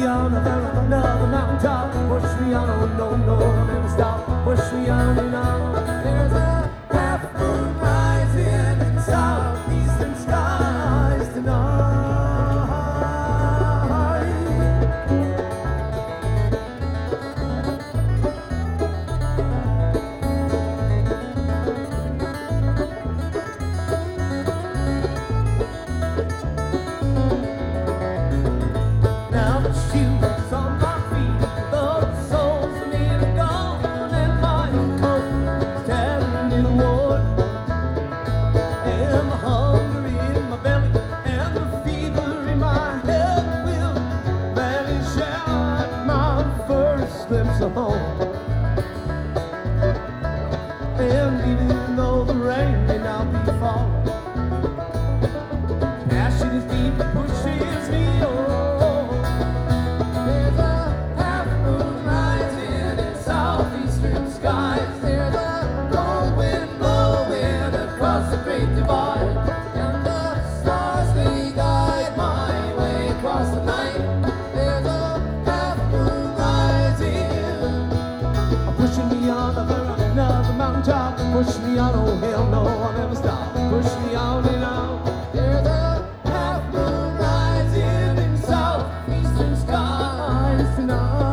me on another mountaintop. Push me on, oh no, no, I'll never stop. Push me on and on. There's a half moon rising in southeastern skies tonight. Now the shoes on my feet, the soles of me are gone, and my coat is tearing me worn. And the hunger in my belly and the fever in my head will vanish at my first glimpse of home. And even though the rain may now be falling, passion is deep, it pushes me on. There's a half moon rising in southeastern skies. There's a cold wind blowing across the great divide, and the stars they guide my way across the night. There's a half moon rising, pushing me on another mountaintop. Push me on, oh hell no, I'll never stop. Push me on and on. There's a half moon rising in southeastern skies tonight.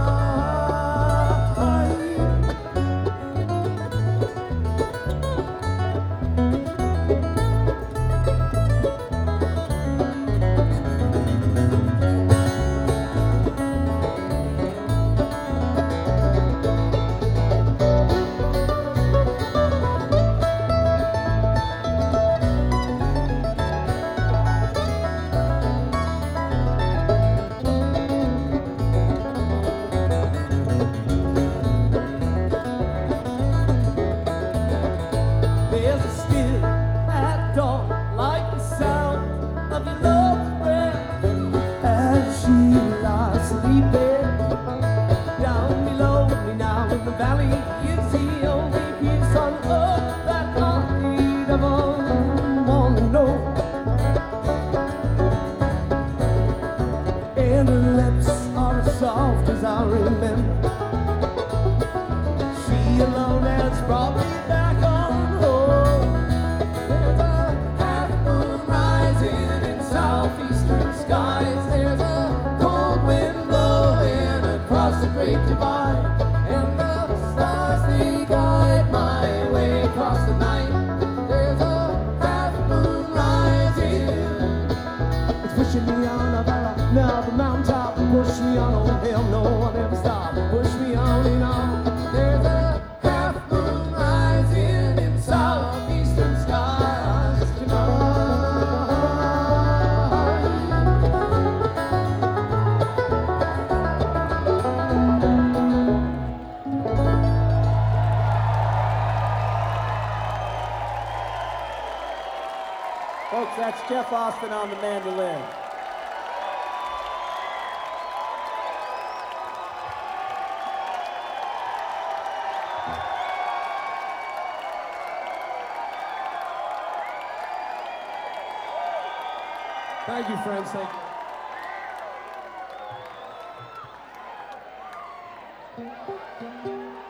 There's a still at dawn, like the sound of your love's breath, as she lies sleeping down below me now in the valley. Is the only peace on earth that I ever want to know. And her lips are as soft as I remember. She alone has brought me back home. There's a half moon rising in southeastern skies. There's a cold wind blowing across the great divide, and the stars they guide my way across the night. There's a half moon rising, it's pushing me on another mountaintop. Push me on, oh hell no, I'll never stop. Push me on and on. There's a half moon rising in southeastern skies tonight. Folks, that's Jeff Austin on the mandolin. Thank you, friends. Thank you.